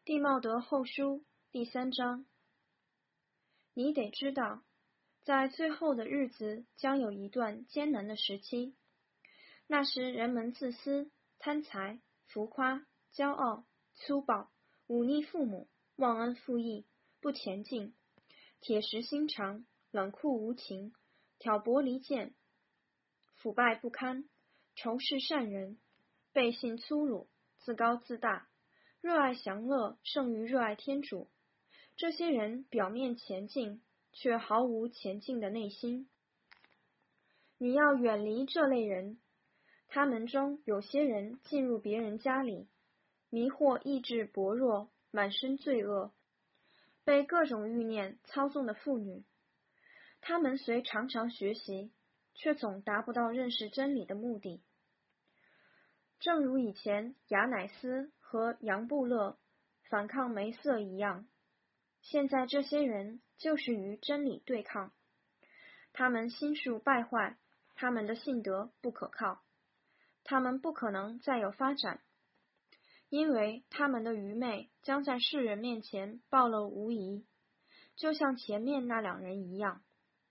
弟茂德后书第3章。你得知道，在最后的日子将有一段艰难的时期，那时人们自私、贪财、浮夸、骄傲、粗暴、忤逆父母、忘恩负义、不前进、铁石心肠、冷酷无情、挑拨离间、腐败不堪、仇视善人、背信粗鲁、自高自大，热爱享乐胜于热爱天主。这些人表面前进，却毫无前进的内心。你要远离这类人。他们中有些人进入别人家里，迷惑意志薄弱、满身罪恶、被各种欲念操纵的妇女。他们虽常常学习，却总达不到认识真理的目的。正如以前雅乃斯和杨布勒反抗梅瑟一样，现在这些人就是与真理对抗。他们心术败坏，他们的信德不可靠，他们不可能再有发展，因为他们的愚昧将在世人面前暴露无遗，就像前面那2人一样。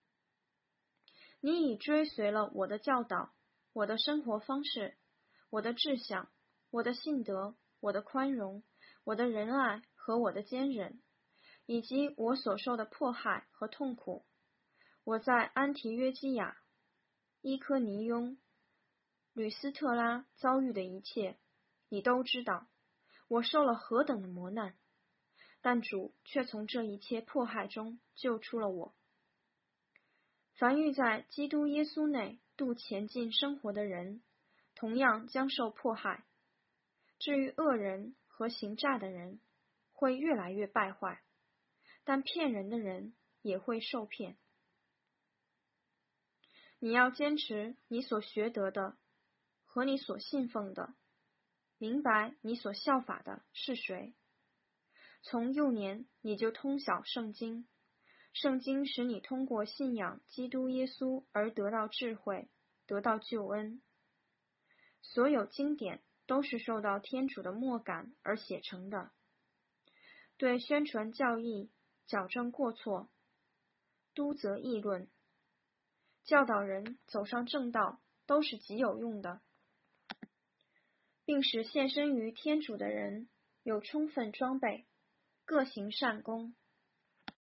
你已追随了我的教导，我的生活方式，我的志向，我的信德，我的宽容，我的仁爱和我的坚忍，以及我所受的迫害和痛苦。我在安提约基亚、伊科尼雍、吕斯特拉遭遇的一切，你都知道。我受了何等的磨难，但主却从这一切迫害中救出了我。凡遇在基督耶稣内度前进生活的人，同样将受迫害。至于恶人和行诈的人，会越来越败坏，但骗人的人也会受骗。你要坚持你所学得的和你所信奉的，明白你所效法的是谁。从幼年你就通晓圣经，圣经使你通过信仰基督耶稣而得到智慧，得到救恩。所有经典都是受到天主的默感而写成的，对宣传教义、矫正过错、督责议论、教导人走上正道，都是极有用的，并使献身于天主的人有充分装备，各行善功。